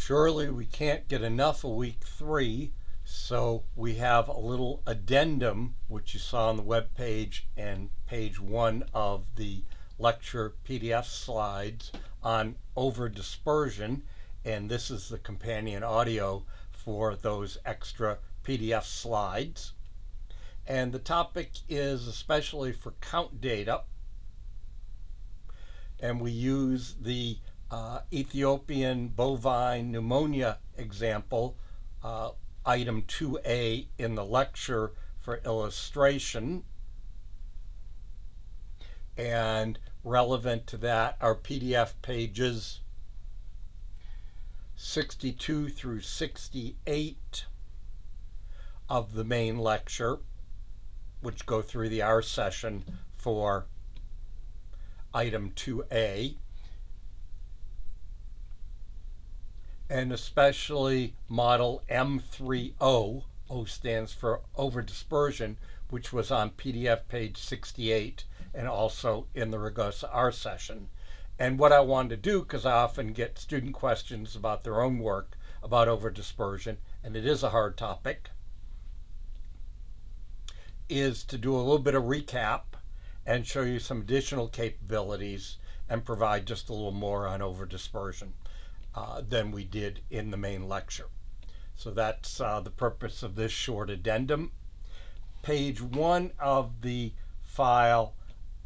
Surely we can't get enough of week 3, so we have a little addendum, which you saw on the web page and page 1 of the lecture PDF slides on overdispersion, and this is the companion audio for those extra PDF slides. And the topic is especially for count data, and we use the Ethiopian bovine pneumonia example, item 2A in the lecture for illustration. And relevant to that are PDF pages 62 through 68 of the main lecture, which go through the R session for item 2A. And especially model M30, O stands for overdispersion, which was on PDF page 68 and also in the Rugosa R session. And what I wanted to do, because I often get student questions about their own work about overdispersion, and it is a hard topic, is to do a little bit of recap and show you some additional capabilities and provide just a little more on overdispersion than we did in the main lecture. So that's the purpose of this short addendum. Page 1 of the file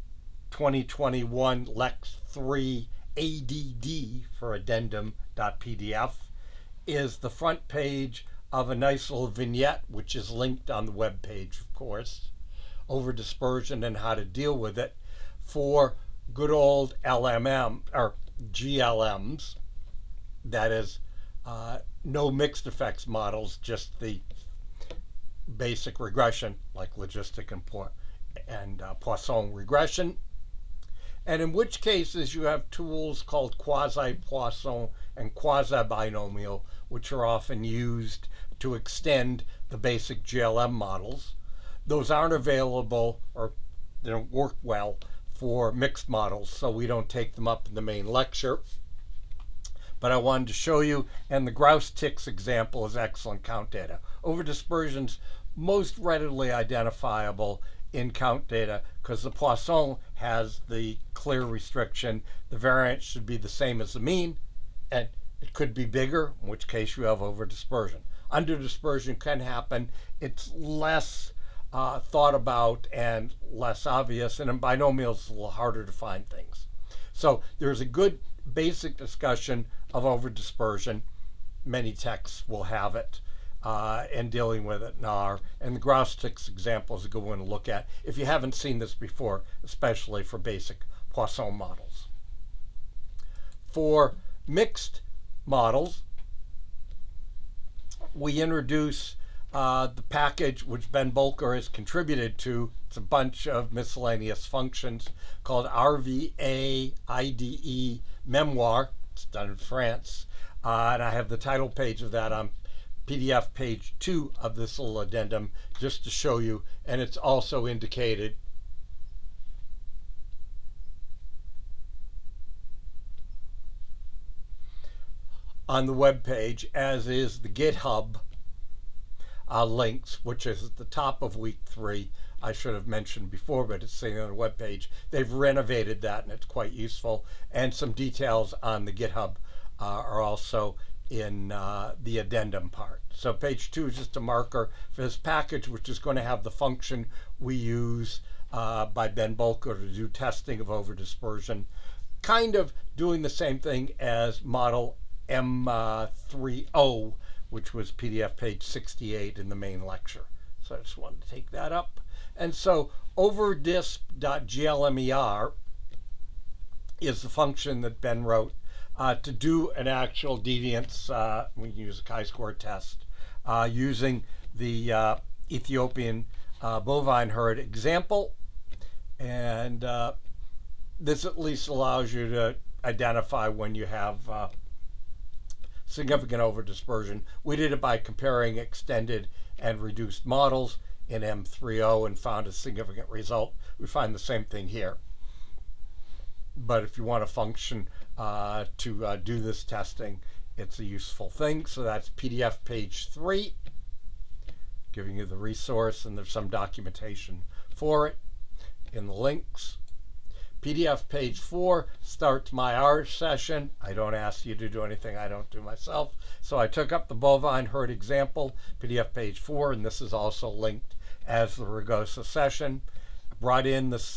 2021 Lex 3 ADD for addendum.pdf is the front page of a nice little vignette, which is linked on the web page, of course, overdispersion and how to deal with it for good old LMM or GLMs. That is, no mixed effects models, just the basic regression like logistic and Poisson regression. And in which cases you have tools called quasi-Poisson and quasi-binomial, which are often used to extend the basic GLM models. Those aren't available, or they don't work well for mixed models, so we don't take them up in the main lecture. But I wanted to show you, and the grouse ticks example is excellent count data. Overdispersion's most readily identifiable in count data because the Poisson has the clear restriction. The variance should be the same as the mean, and it could be bigger, in which case you have overdispersion. Underdispersion can happen. It's less thought about and less obvious, and in binomials it's a little harder to find things. So there's a good basic discussion of overdispersion. Many texts will have it and dealing with it in R. And the grouse ticks example is a good one to look at if you haven't seen this before, especially for basic Poisson models. For mixed models, we introduce the package which Ben Bolker has contributed to. It's a bunch of miscellaneous functions called RVA IDE Memoir. It's done in France. And I have the title page of that on PDF page 2 of this little addendum just to show you. And it's also indicated on the web page, as is the GitHub links, which is at the top of week 3. I should have mentioned before, but it's sitting on the web page. They've renovated that, and it's quite useful. And some details on the GitHub are also in the addendum part. So page 2 is just a marker for this package, which is going to have the function we use by Ben Bolker to do testing of overdispersion, kind of doing the same thing as model M30, which was PDF page 68 in the main lecture. So I just wanted to take that up. And so overdisp.glmer is the function that Ben wrote to do an actual deviance. We can use a chi-square test using the Ethiopian bovine herd example. And this at least allows you to identify when you have significant overdispersion. We did it by comparing extended and reduced models in M30 and found a significant result. We find the same thing here. But if you want a function to do this testing, it's a useful thing. So that's PDF page 3, giving you the resource, and there's some documentation for it in the links. PDF page 4 starts my R session. I don't ask you to do anything I don't do myself. So I took up the bovine herd example, PDF page 4, and this is also linked as the rugosa session. I brought in the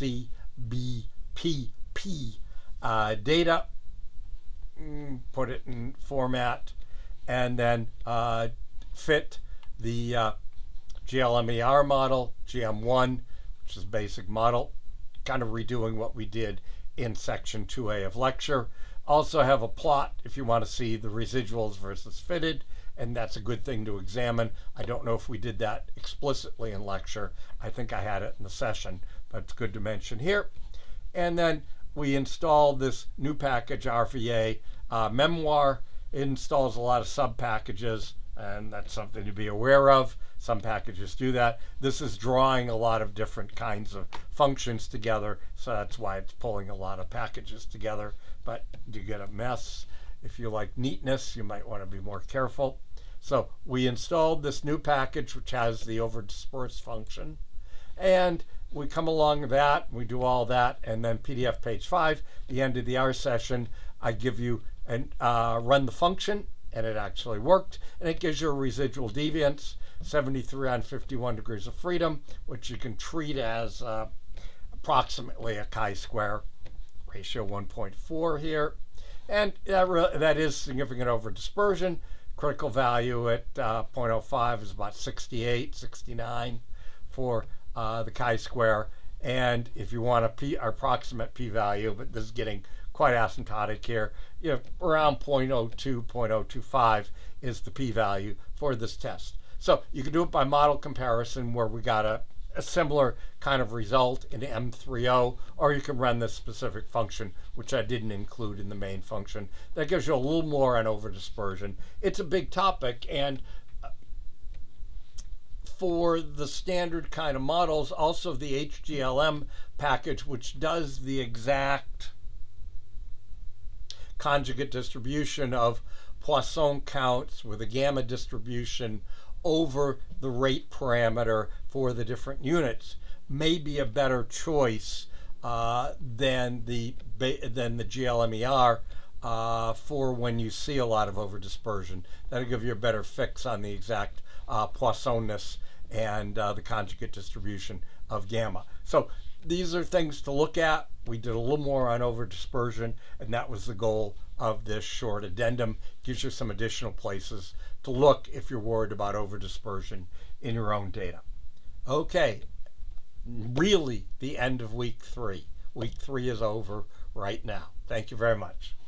CBPP data, put it in format, and then fit the GLMER model, GM1, which is basic model, kind of redoing what we did in section 2A of lecture. Also have a plot if you want to see the residuals versus fitted, and that's a good thing to examine. I don't know if we did that explicitly in lecture. I think I had it in the session, but it's good to mention here. And then we installed this new package, RVA Memoir. It installs a lot of sub packages, and that's something to be aware of. Some packages do that. This is drawing a lot of different kinds of functions together, so that's why it's pulling a lot of packages together. But you get a mess. If you like neatness, you might want to be more careful. So we installed this new package, which has the overdisperse function. And we come along that, we do all that, and then PDF page 5, the end of the R session, I give you and run the function, and it actually worked, and it gives you a residual deviance, 73 on 51 degrees of freedom, which you can treat as approximately a chi-square, ratio 1.4 here, and that is significant overdispersion. Critical value at 0.05 is about 68, 69 for the chi-square, and if you want a approximate p-value, but this is getting quite asymptotic here, around 0.02, 0.025 is the p-value for this test. So you can do it by model comparison, where we got a similar kind of result in M30, or you can run this specific function, which I didn't include in the main function. That gives you a little more on overdispersion. It's a big topic, and for the standard kind of models, also the HGLM package, which does the exact conjugate distribution of Poisson counts with a gamma distribution over the rate parameter for the different units, may be a better choice than the GLMER for when you see a lot of overdispersion. That'll give you a better fix on the exact Poissonness and the conjugate distribution of gamma. So these are things to look at. We did a little more on overdispersion, and that was the goal of this short addendum. Gives you some additional places to look if you're worried about overdispersion in your own data. Okay, really the end of week 3. Week 3 is over right now. Thank you very much.